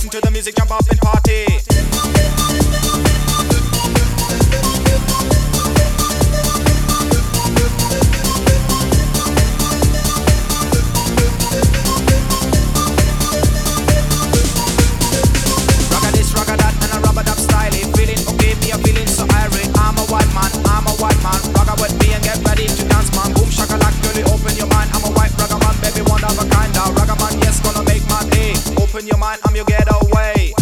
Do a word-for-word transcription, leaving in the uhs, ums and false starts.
listen to the music, jump up and party. Ragga this, ragga that, and a rubber dub style. Feeling okay, me a feeling so irate. I'm a white man, I'm a white man. Ragga with me and get ready to dance, man. Boom shakalak, girlie, open your mind. I'm a white ragga man, baby, one of a kind. Now ragga man, yes, gonna make my day. Open your mind, I'm your getaway.